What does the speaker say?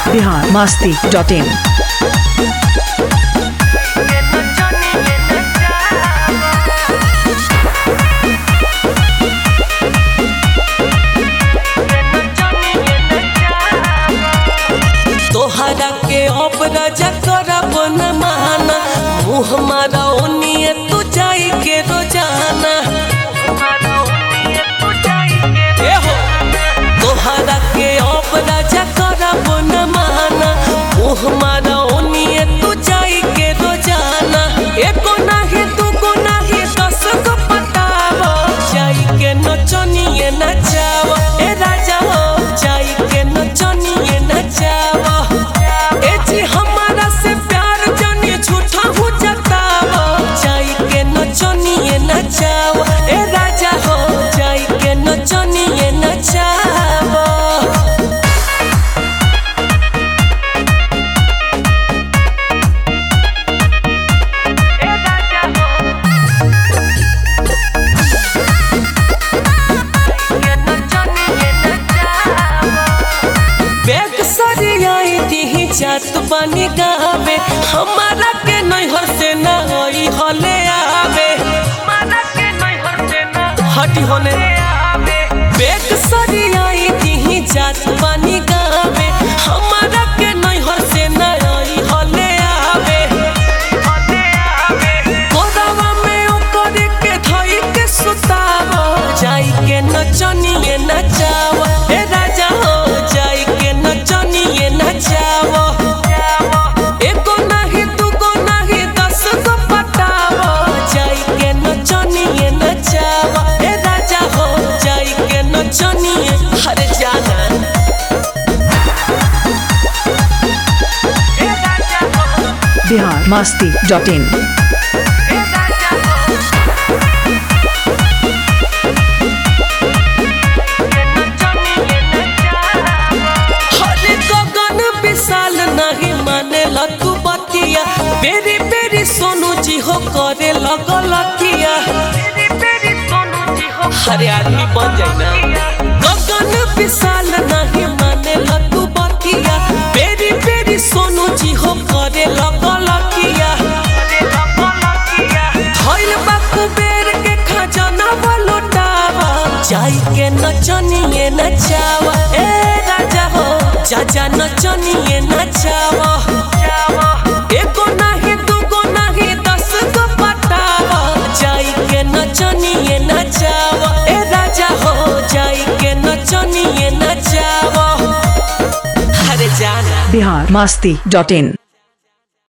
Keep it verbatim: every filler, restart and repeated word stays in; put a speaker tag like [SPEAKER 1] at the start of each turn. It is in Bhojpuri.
[SPEAKER 1] Bihar Masti dot in.
[SPEAKER 2] तोहरा के अब राजा करब न माना, मुँह मारा ओनिए तू जाई के रोजाना। तोहरा के अब राजा करब न माना, मुँह मारा ओनिए तू जाई के रोजाना। एको नाही दूगो नाही दस गो पटाव, जाई के नचनिए नचाव। ए राजा हो जाई के नचनिए नचाव। ए जी हमारा से प्यार जानी झूठा हो जताव, जाई के नचनिए नचाव। ए राजा हो जाई के नचनिए नचाव। जात पानी गावे हमारा के नैहर से ना होई हले आवे, हटी होने बेग सरियाई दी जात पानी गावे हमारा के नैहर से ना होई हले आवे। कोरावा में ओकर के धई के सुतावा, जाई के नचनिए नचावा। ए राजा हो जाई के नचनिए नचावा। हरे जाना
[SPEAKER 1] बिहार मस्ती डॉट इन।
[SPEAKER 2] हरे गगन विशाल नहीं माने तू बतिया, बेरी बेरी सोनू जी हो करे लगलतिया। हरे आदमी बन जाए ना। गगन विशाल नहीं माने तू बतिया, बेरी बेरी सोनू जी हो करे लगलतिया। धइल बा कुबेर के खजाना लुटावा, जाई के नचनिए नचावा। ए राजा हो जा जा नचनिए नचावा। एको नाही दूगो नाही दस गो पटावा, जाई के नचनिए नचावा। ए राजा हो जाई के नचनिए नचावा। हरे जाना
[SPEAKER 1] बिहार मस्ती डॉट इन।